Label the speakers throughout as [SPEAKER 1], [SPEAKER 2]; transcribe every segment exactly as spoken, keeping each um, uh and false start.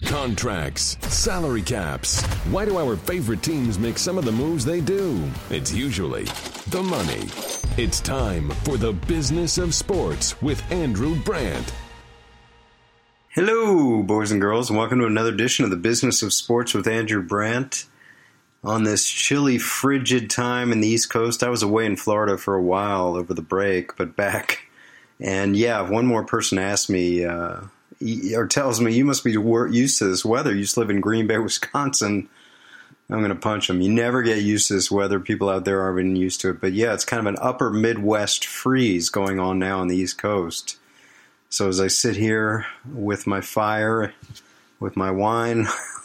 [SPEAKER 1] Contracts, salary caps. Why do our favorite teams make some of the moves they do? It's usually the money. It's time for the Business of Sports with Andrew Brandt.
[SPEAKER 2] Hello, boys and girls, and welcome to another edition of the Business of Sports with Andrew Brandt. On this chilly, frigid time in the East Coast, I was away in Florida for a while over the break, but back. And yeah, if one more person asks me, uh, or tells me, you must be used to this weather, you used to live in Green Bay, Wisconsin, I'm going to punch them. You never get used to this weather. People out there aren't even used to it. But yeah, it's kind of an upper Midwest freeze going on now on the East Coast. So as I sit here with my fire, with my wine,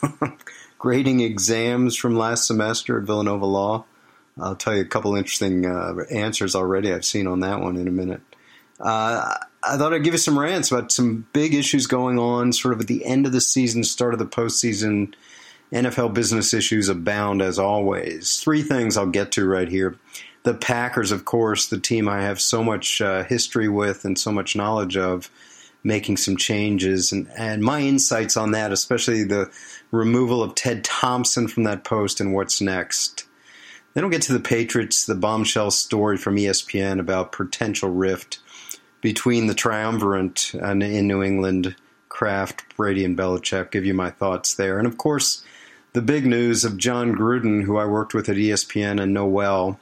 [SPEAKER 2] grading exams from last semester at Villanova Law, I'll tell you a couple interesting uh, answers already I've seen on that one in a minute. Uh, I thought I'd give you some rants about some big issues going on sort of at the end of the season, start of the postseason. N F L business issues abound as always. Three things I'll get to right here. The Packers, of course, the team I have so much uh, history with and so much knowledge of, making some changes. And, and my insights on that, especially the removal of Ted Thompson from that post and what's next. Then we'll get to the Patriots, the bombshell story from E S P N about potential rift between the triumvirate in New England, Kraft, Brady, and Belichick. Give you my thoughts there. And, of course, the big news of John Gruden, who I worked with at E S P N and know well,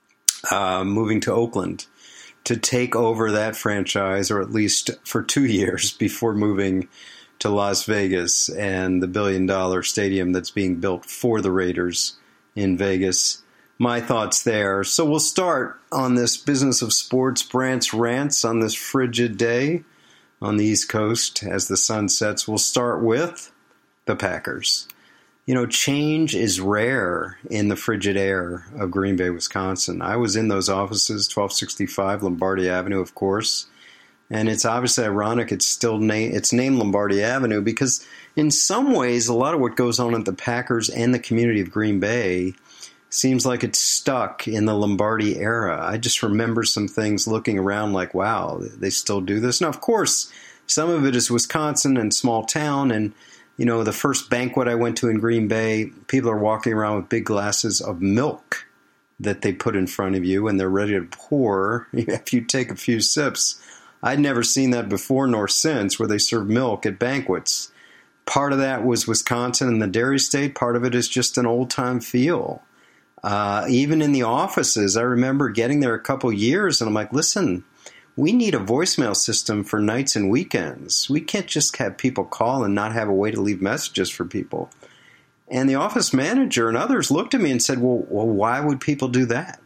[SPEAKER 2] uh, moving to Oakland to take over that franchise, or at least for two years before moving to Las Vegas and the billion-dollar stadium that's being built for the Raiders in Vegas. My thoughts there. So we'll start on this Business of Sports Brandt's Rants on this frigid day on the East Coast as the sun sets. We'll start with the Packers. You know, change is rare in the frigid air of Green Bay, Wisconsin. I was in those offices, twelve sixty-five Lombardi Avenue, of course. And it's obviously ironic it's still na- it's named Lombardi Avenue because in some ways a lot of what goes on at the Packers and the community of Green Bay seems like it's stuck in the Lombardi era. I just remember some things looking around like, wow, they still do this. Now, of course, some of it is Wisconsin and small town. And, you know, the first banquet I went to in Green Bay, people are walking around with big glasses of milk that they put in front of you, and they're ready to pour if you take a few sips. I'd never seen that before nor since, where they serve milk at banquets. Part of that was Wisconsin and the dairy state. Part of it is just an old-time feel. Uh, even in the offices, I remember getting there a couple years, and I'm like, listen, we need a voicemail system for nights and weekends. We can't just have people call and not have a way to leave messages for people. And the office manager and others looked at me and said, well, well, why would people do that?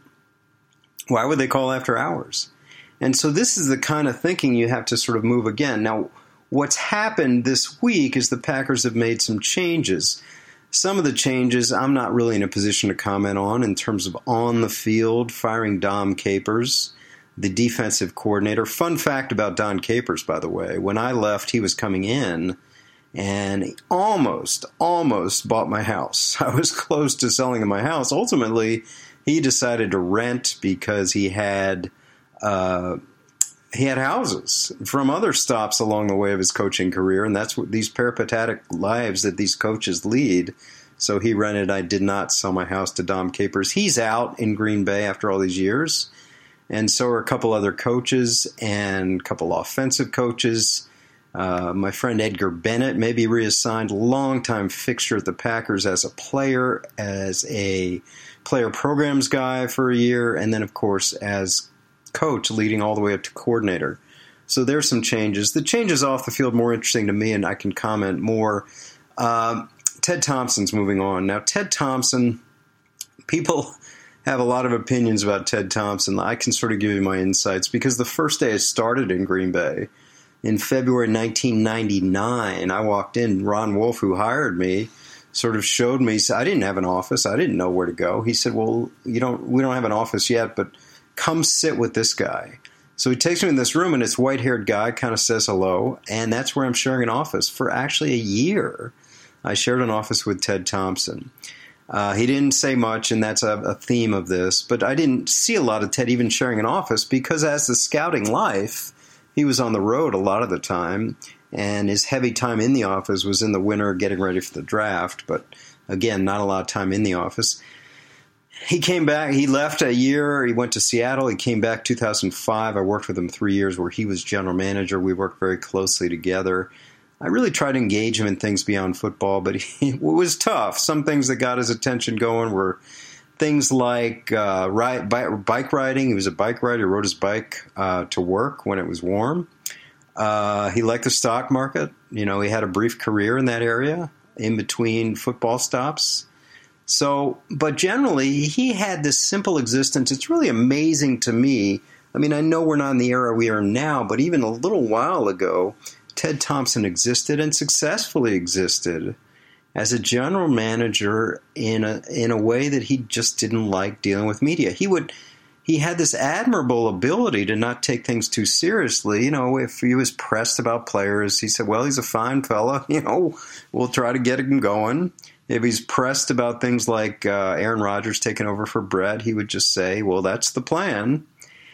[SPEAKER 2] Why would they call after hours? And so this is the kind of thinking you have to sort of move again. Now, what's happened this week is the Packers have made some changes. Some of the changes I'm not really in a position to comment on in terms of on the field, firing Dom Capers, the defensive coordinator. Fun fact about Don Capers, by the way, when I left, he was coming in and he almost, almost bought my house. I was close to selling my house. Ultimately, he decided to rent because he had uh, he had houses from other stops along the way of his coaching career, and that's what these peripatetic lives that these coaches lead. So he rented. I did not sell my house to Dom Capers. He's out in Green Bay after all these years, and so are a couple other coaches and a couple offensive coaches. Uh, my friend Edgar Bennett may be reassigned, longtime fixture at the Packers as a player, as a player programs guy for a year, and then, of course, as coach leading all the way up to coordinator. So there's some changes. The changes off the field more interesting to me, and I can comment more. Uh, Ted Thompson's moving on. Now, Ted Thompson, people have a lot of opinions about Ted Thompson. I can sort of give you my insights because the first day I started in Green Bay, in February nineteen ninety-nine, I walked in. Ron Wolf, who hired me, sort of showed me. I didn't have an office. I didn't know where to go. He said, well, you don't. we don't have an office yet, but come sit with this guy. So he takes me in this room, and this white-haired guy kind of says hello, and that's where I'm sharing an office. For actually a year, I shared an office with Ted Thompson. Uh, he didn't say much, and that's a, a theme of this, but I didn't see a lot of Ted even sharing an office because as the scouting life, he was on the road a lot of the time, And his heavy time in the office was in the winter getting ready for the draft. But again, not a lot of time in the office. He came back. He left a year. He went to Seattle. He came back two thousand five. I worked with him three years where he was general manager. We worked very closely together. I really tried to engage him in things beyond football, but he, it was tough. Some things that got his attention going were things like uh, ride, bike riding. He was a bike rider. He rode his bike uh, to work when it was warm. Uh, he liked the stock market. You know, he had a brief career in that area in between football stops. So, but generally, he had this simple existence. It's really amazing to me. I mean, I know we're not in the era we are now, but even a little while ago, Ted Thompson existed and successfully existed as a general manager in a in a way that he just didn't like dealing with media. He would he had this admirable ability to not take things too seriously. You know, if he was pressed about players, he said, "Well, he's a fine fella. You know, we'll try to get him going." If he's pressed about things like uh, Aaron Rodgers taking over for Brett, he would just say, "Well, that's the plan."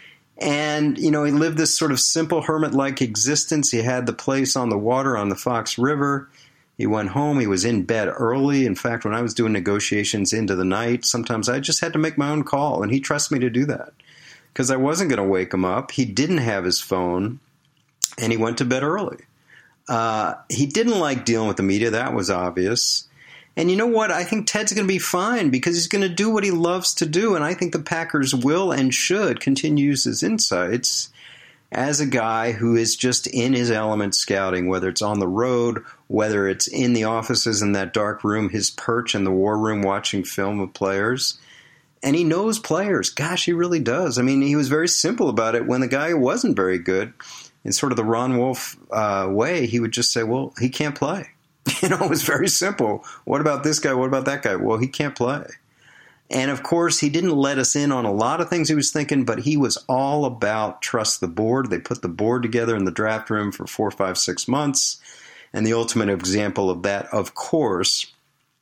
[SPEAKER 2] And, you know, he lived this sort of simple hermit-like existence. He had the place on the water on the Fox River. He went home. He was in bed early. In fact, when I was doing negotiations into the night, sometimes I just had to make my own call, and he trusted me to do that because I wasn't going to wake him up. He didn't have his phone, and he went to bed early. Uh, he didn't like dealing with the media. That was obvious. And you know what? I think Ted's going to be fine because he's going to do what he loves to do. And I think the Packers will and should continue to use his insights as a guy who is just in his element scouting, whether it's on the road, whether it's in the offices in that dark room, his perch in the war room watching film of players. And he knows players. Gosh, he really does. I mean, he was very simple about it. When the guy wasn't very good, in sort of the Ron Wolf uh, way, he would just say, well, he can't play. You know, it was very simple. What about this guy? What about that guy? Well, he can't play. And, of course, he didn't let us in on a lot of things he was thinking, but he was all about trust the board. They put the board together in the draft room for four, five, six months. And the ultimate example of that, of course,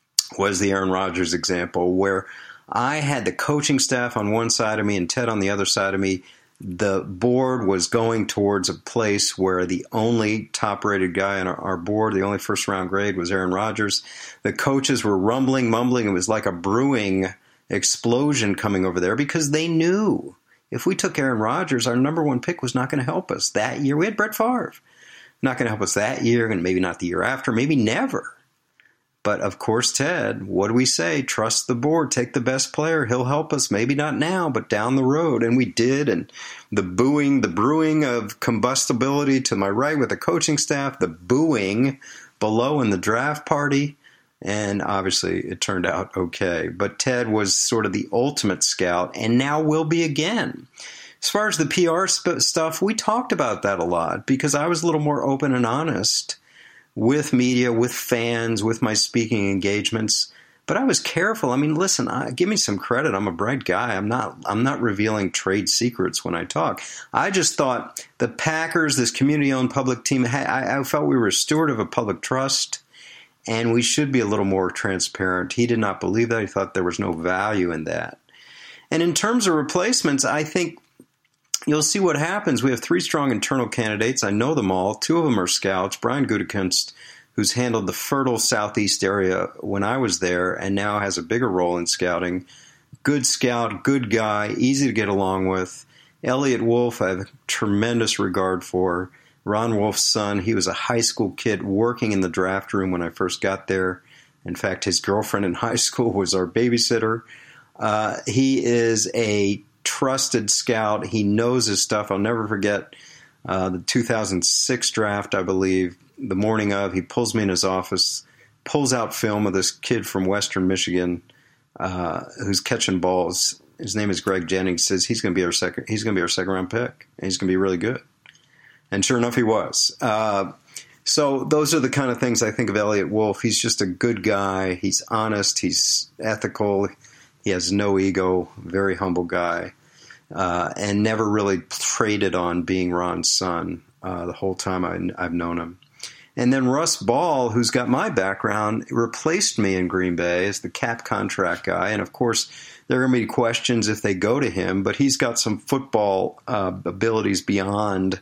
[SPEAKER 2] was the Aaron Rodgers example, where I had the coaching staff on one side of me and Ted on the other side of me. The board was going towards a place where the only top-rated guy on our, our board, the only first-round grade, was Aaron Rodgers. The coaches were rumbling, mumbling. It was like a brewing explosion coming over there because they knew if we took Aaron Rodgers, our number one pick was not going to help us that year. We had Brett Favre. Not going to help us that year, and maybe not the year after, maybe never. But, of course, Ted, what do we say? Trust the board. Take the best player. He'll help us. Maybe not now, but down the road. And we did. And the booing, the brewing of combustibility to my right with the coaching staff, the booing below in the draft party. And obviously it turned out okay. But Ted was sort of the ultimate scout and now will be again. As far as the P R sp- stuff, we talked about that a lot because I was a little more open and honest with media, with fans, with my speaking engagements. But I was careful. I mean, listen, I, give me some credit. I'm a bright guy. I'm not I'm not revealing trade secrets when I talk. I just thought the Packers, this community-owned public team, I, I felt we were a steward of a public trust, and we should be a little more transparent. He did not believe that. He thought there was no value in that. And in terms of replacements, I think you'll see what happens. We have three strong internal candidates. I know them all. Two of them are scouts. Brian Gutekunst, who's handled the fertile southeast area when I was there and now has a bigger role in scouting. Good scout, good guy, easy to get along with. Elliot Wolf, I have tremendous regard for. Ron Wolf's son, he was a high school kid working in the draft room when I first got there. In fact, his girlfriend in high school was our babysitter. Uh, he is a trusted scout. He knows his stuff. I'll never forget uh, the two thousand six draft, I believe, the morning of. He pulls me in his office, pulls out film of this kid from Western Michigan uh, who's catching balls. His name is Greg Jennings. Says he's going to be our second. He's going to be our second round pick, and he's going to be really good. And sure enough, he was. Uh, so those are the kind of things I think of Elliot Wolf. He's just a good guy. He's honest. He's ethical. He has no ego. Very humble guy. Uh, and never really traded on being Ron's son uh, the whole time I, I've known him. And then Russ Ball, who's got my background, replaced me in Green Bay as the cap contract guy. And, of course, there are going to be questions if they go to him, but he's got some football uh, abilities beyond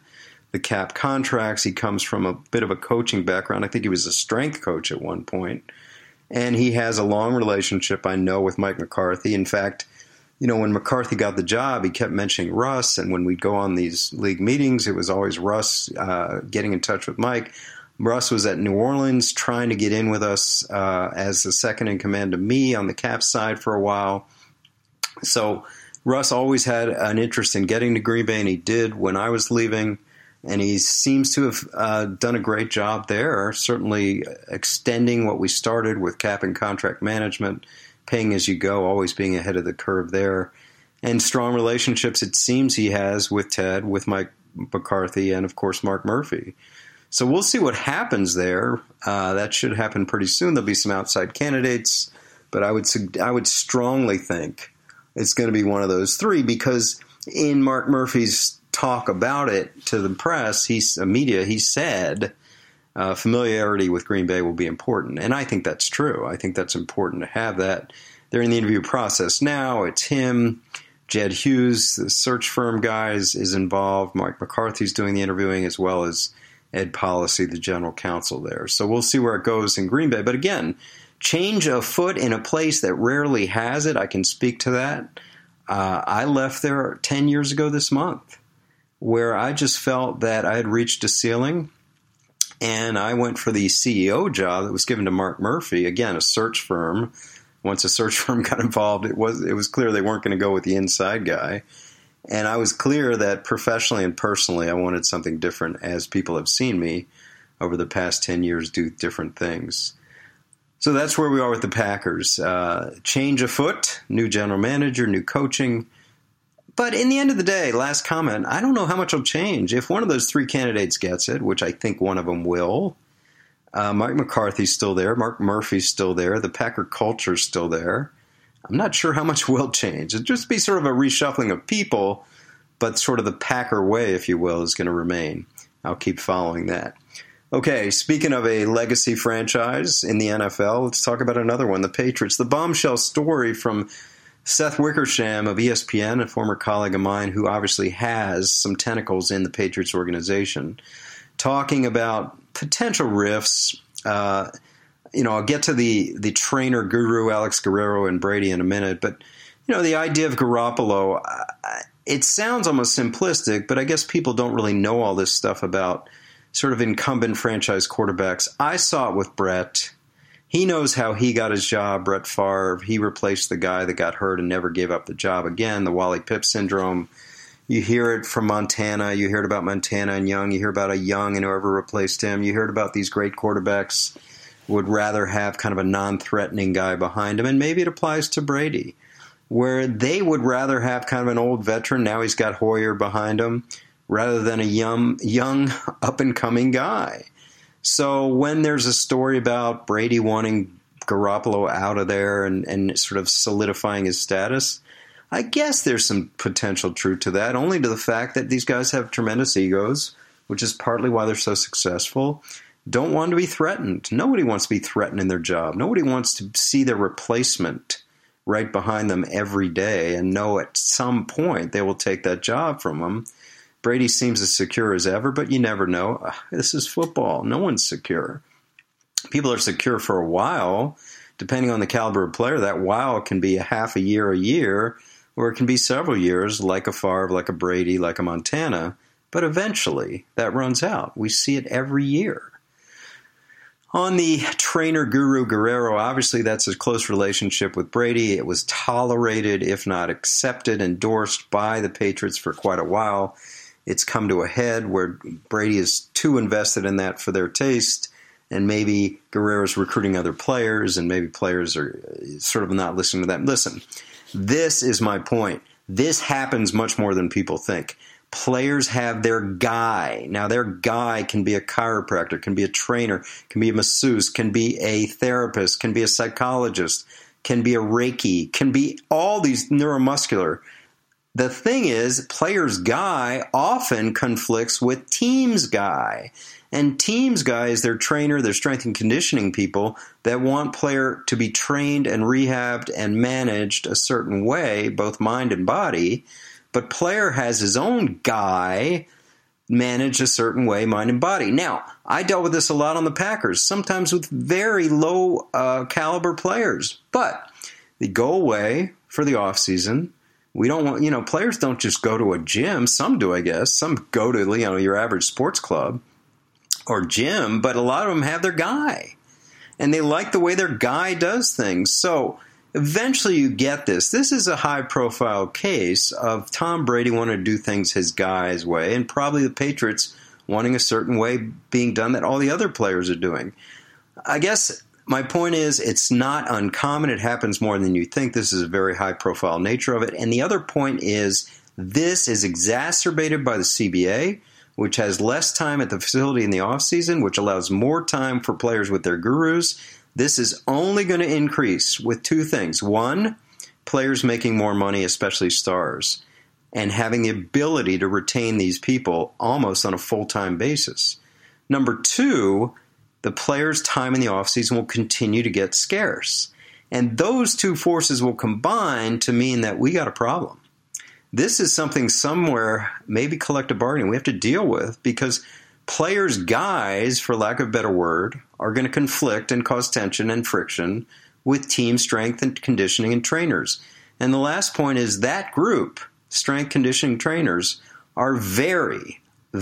[SPEAKER 2] the cap contracts. He comes from a bit of a coaching background. I think he was a strength coach at one point. And he has a long relationship, I know, with Mike McCarthy. In fact, you know, when McCarthy got the job, he kept mentioning Russ. And when we'd go on these league meetings, it was always Russ uh, getting in touch with Mike. Russ was at New Orleans trying to get in with us uh, as the second in command to me on the cap side for a while. So Russ always had an interest in getting to Green Bay, and he did when I was leaving. And he seems to have uh, done a great job there, certainly extending what we started with cap and contract management, paying as you go, always being ahead of the curve there, and strong relationships it seems he has with Ted, with Mike McCarthy, and, of course, Mark Murphy. So we'll see what happens there. Uh, that should happen pretty soon. There'll be some outside candidates, but I would I would strongly think it's going to be one of those three, because in Mark Murphy's talk about it to the press, he's uh, media, he said uh, familiarity with Green Bay will be important. And I think that's true. I think that's important to have that. They're in the interview process now. It's him, Jed Hughes, the search firm guys, is involved. Mike McCarthy's doing the interviewing, as well as Ed Policy, the general counsel there. So we'll see where it goes in Green Bay. But again, change afoot in a place that rarely has it. I can speak to that. Uh, I left there ten years ago this month, where I just felt that I had reached a ceiling, and I went for the C E O job that was given to Mark Murphy, again, a search firm. Once a search firm got involved, it was it was clear they weren't going to go with the inside guy. And I was clear that professionally and personally, I wanted something different, as people have seen me over the past ten years do different things. So that's where we are with the Packers. Uh, change afoot, new general manager, new coaching. But in the end of the day, last comment, I don't know how much will change. If one of those three candidates gets it, which I think one of them will, uh, Mike McCarthy's still there, Mark Murphy's still there, the Packer culture's still there. I'm not sure how much will change. It'll just be sort of a reshuffling of people, but sort of the Packer way, if you will, is going to remain. I'll keep following that. Okay, speaking of a legacy franchise in the N F L, let's talk about another one, the Patriots. The bombshell story from Seth Wickersham of E S P N, a former colleague of mine who obviously has some tentacles in the Patriots organization, talking about potential rifts. Uh, you know, I'll get to the, the trainer guru, Alex Guerrero and Brady, in a minute. But, you know, the idea of Garoppolo, uh, it sounds almost simplistic, but I guess people don't really know all this stuff about sort of incumbent franchise quarterbacks. I saw it with Brett. He knows how he got his job, Brett Favre. He replaced the guy that got hurt and never gave up the job again, the Wally Pipp syndrome. You hear it from Montana. You heard about Montana and Young. You hear about a Young and whoever replaced him. You heard about these great quarterbacks would rather have kind of a non-threatening guy behind him. And maybe it applies to Brady, where they would rather have kind of an old veteran. Now he's got Hoyer behind him, rather than a young, young up-and-coming guy. So when there's a story about Brady wanting Garoppolo out of there and, and sort of solidifying his status, I guess there's some potential truth to that, only to the fact that these guys have tremendous egos, which is partly why they're so successful, don't want to be threatened. Nobody wants to be threatened in their job. Nobody wants to see their replacement right behind them every day and know at some point they will take that job from them. Brady seems as secure as ever, but you never know. This is football. No one's secure. People are secure for a while. Depending on the caliber of player, that while can be a half a year, a year, or it can be several years, like a Favre, like a Brady, like a Montana. But eventually, that runs out. We see it every year. On the trainer guru Guerrero, obviously that's a close relationship with Brady. It was tolerated, if not accepted, endorsed by the Patriots for quite a while. It's come to a head where Brady is too invested in that for their taste, and maybe Guerrero's recruiting other players, and maybe players are sort of not listening to that. Listen, this is my point. This happens much more than people think. Players have their guy. Now, their guy can be a chiropractor, can be a trainer, can be a masseuse, can be a therapist, can be a psychologist, can be a Reiki, can be all these neuromuscular. The thing is, player's guy often conflicts with team's guy. And team's guy is their trainer, their strength and conditioning people that want player to be trained and rehabbed and managed a certain way, both mind and body. But player has his own guy manage a certain way, mind and body. Now, I dealt with this a lot on the Packers, sometimes with very low uh, caliber players, but they go away for the offseason. We don't want, you know, players don't just go to a gym. Some do, I guess. Some go to, you know, your average sports club or gym, but a lot of them have their guy. And they like the way their guy does things. So eventually you get this. This is a high-profile case of Tom Brady wanting to do things his guy's way, and probably the Patriots wanting a certain way being done that all the other players are doing. I guess my point is it's not uncommon. It happens more than you think. This is a very high-profile nature of it. And the other point is this is exacerbated by the C B A, which has less time at the facility in the offseason, which allows more time for players with their gurus. This is only going to increase with two things. One, players making more money, especially stars, and having the ability to retain these people almost on a full-time basis. Number two, the players' time in the offseason will continue to get scarce. And those two forces will combine to mean that we got a problem. This is something somewhere, maybe collective bargaining, we have to deal with, because players' guys, for lack of a better word, are going to conflict and cause tension and friction with team strength and conditioning and trainers. And the last point is that group, strength conditioning trainers, are very,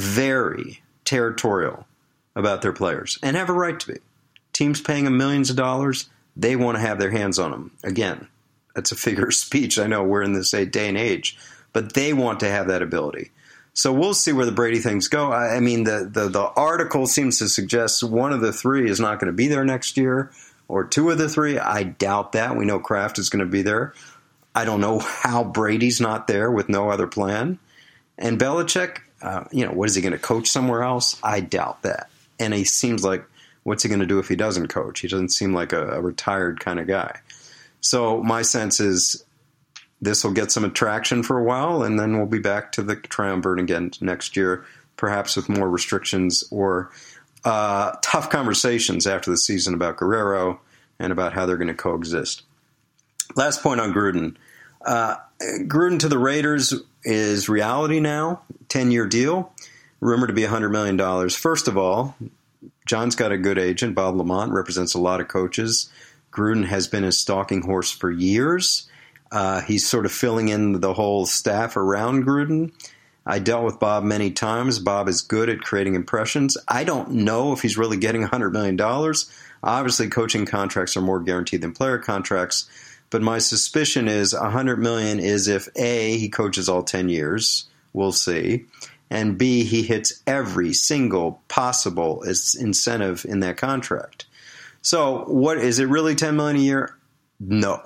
[SPEAKER 2] very territorial about their players and have a right to be. Teams paying them millions of dollars, they want to have their hands on them. Again, that's a figure of speech. I know we're in this day and age, but they want to have that ability. So we'll see where the Brady things go. I, I mean, the, the, the article seems to suggest one of the three is not going to be there next year, or two of the three. I doubt that. We know Kraft is going to be there. I don't know how Brady's not there with no other plan. And Belichick, uh, you know, what is he going to coach somewhere else? I doubt that. And he seems like, what's he going to do if he doesn't coach? He doesn't seem like a, a retired kind of guy. So my sense is this will get some attraction for a while, and then we'll be back to the triumvirate again next year, perhaps with more restrictions or uh, tough conversations after the season about Guerrero and about how they're going to coexist. Last point on Gruden. Uh, Gruden to the Raiders is reality now, ten-year deal, rumored to be one hundred million dollars. First of all, John's got a good agent. Bob Lamont represents a lot of coaches. Gruden has been his stalking horse for years. Uh, he's sort of filling in the whole staff around Gruden. I dealt with Bob many times. Bob is good at creating impressions. I don't know if he's really getting one hundred million dollars. Obviously, coaching contracts are more guaranteed than player contracts. But my suspicion is one hundred million dollars is if A, he coaches all ten years. We'll see. And B, he hits every single possible incentive in that contract. So what is it really ten million dollars a year? No.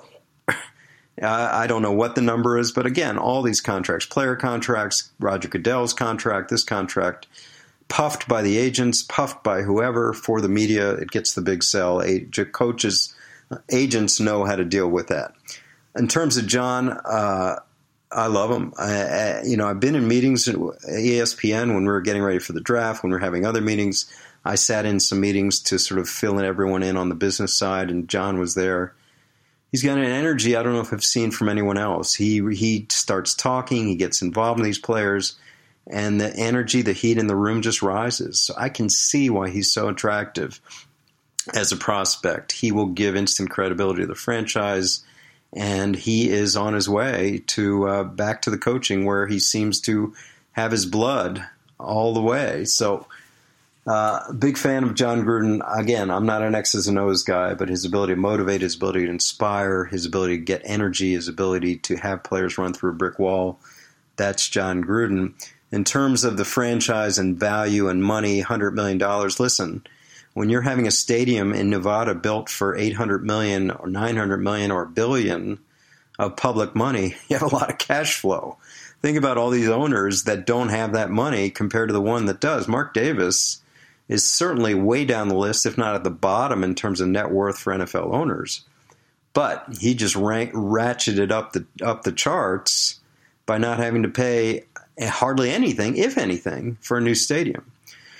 [SPEAKER 2] I don't know what the number is, but again, all these contracts, player contracts, Roger Goodell's contract, this contract, puffed by the agents, puffed by whoever for the media, it gets the big sell. Coaches, agents know how to deal with that. In terms of John, uh, I love him. I, I, you know, I've been in meetings at E S P N when we were getting ready for the draft, when we were having other meetings. I sat in some meetings to sort of fill in everyone in on the business side, and John was there. He's got an energy I don't know if I've seen from anyone else. He he starts talking, he gets involved in these players, and the energy, the heat in the room just rises. So I can see why he's so attractive as a prospect. He will give instant credibility to the franchise, and he is on his way to uh, back to the coaching where he seems to have his blood all the way. So Uh, big fan of John Gruden. Again, I'm not an X's and O's guy, but his ability to motivate, his ability to inspire, his ability to get energy, his ability to have players run through a brick wall, that's John Gruden. In terms of the franchise and value and money, one hundred million dollars, listen, when you're having a stadium in Nevada built for eight hundred million dollars or nine hundred million dollars or a billion of public money, you have a lot of cash flow. Think about all these owners that don't have that money compared to the one that does. Mark Davis is certainly way down the list, if not at the bottom in terms of net worth for N F L owners. But he just rank, ratcheted up the up the charts by not having to pay hardly anything, if anything, for a new stadium.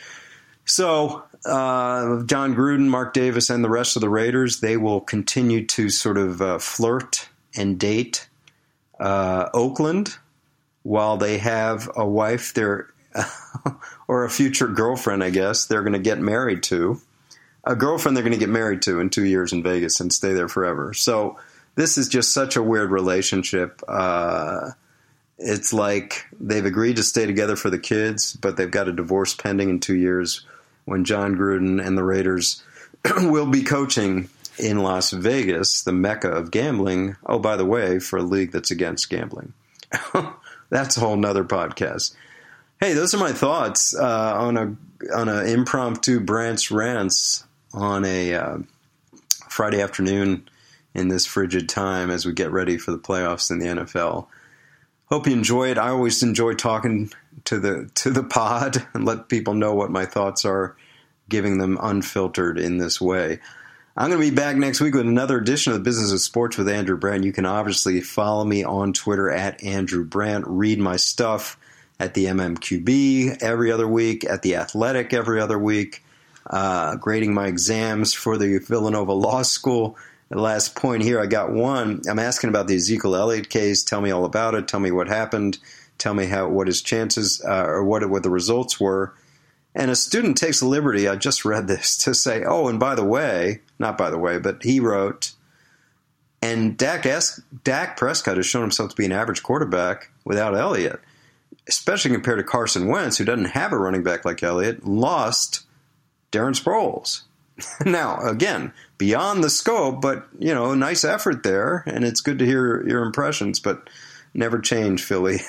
[SPEAKER 2] So uh, John Gruden, Mark Davis, and the rest of the Raiders, they will continue to sort of uh, flirt and date uh, Oakland while they have a wife they're or a future girlfriend, I guess, they're going to get married to. A girlfriend they're going to get married to in two years in Vegas and stay there forever. So this is just such a weird relationship. Uh, it's like they've agreed to stay together for the kids, but they've got a divorce pending in two years when John Gruden and the Raiders will be coaching in Las Vegas, the mecca of gambling. Oh, by the way, for a league that's against gambling. That's a whole nother podcast. Hey, those are my thoughts uh, on a on an impromptu Brant's Rants on a uh, Friday afternoon in this frigid time as we get ready for the playoffs in the N F L. Hope you enjoy it. I always enjoy talking to the to the pod and let people know what my thoughts are, giving them unfiltered in this way. I'm going to be back next week with another edition of the Business of Sports with Andrew Brandt. You can obviously follow me on Twitter at Andrew Brandt. Read my stuff at the M M Q B every other week, at The Athletic every other week, uh, grading my exams for the Villanova Law School. The last point here, I got one. I'm asking about the Ezekiel Elliott case. Tell me all about it. Tell me what happened. Tell me how what his chances uh, or what what the results were. And a student takes the liberty, I just read this, to say, oh, and by the way, not by the way, but he wrote, and Dak, es- Dak Prescott has shown himself to be an average quarterback without Elliott, especially compared to Carson Wentz, who doesn't have a running back like Elliott, lost Darren Sproles. Now, again, beyond the scope, but, you know, nice effort there, and it's good to hear your impressions, but never change, Philly.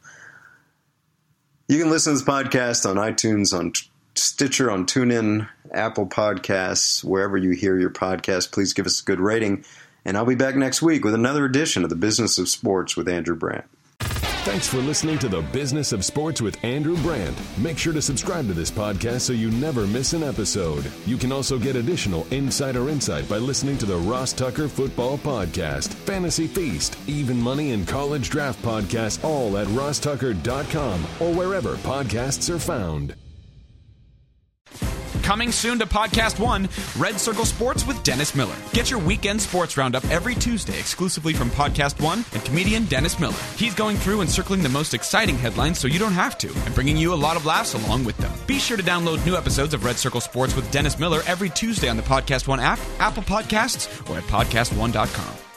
[SPEAKER 2] You can listen to this podcast on iTunes, on Stitcher, on TuneIn, Apple Podcasts, wherever you hear your podcast. Please give us a good rating, and I'll be back next week with another edition of the Business of Sports with Andrew Brandt.
[SPEAKER 1] Thanks for listening to the Business of Sports with Andrew Brandt. Make sure to subscribe to this podcast so you never miss an episode. You can also get additional insider insight by listening to the Ross Tucker Football Podcast, Fantasy Feast, Even Money, and College Draft Podcasts, all at ross tucker dot com or wherever podcasts are found.
[SPEAKER 3] Coming soon to Podcast One, Red Circle Sports with Dennis Miller. Get your weekend sports roundup every Tuesday exclusively from Podcast One and comedian Dennis Miller. He's going through and circling the most exciting headlines so you don't have to, and bringing you a lot of laughs along with them. Be sure to download new episodes of Red Circle Sports with Dennis Miller every Tuesday on the Podcast One app, Apple Podcasts, or at podcast one dot com.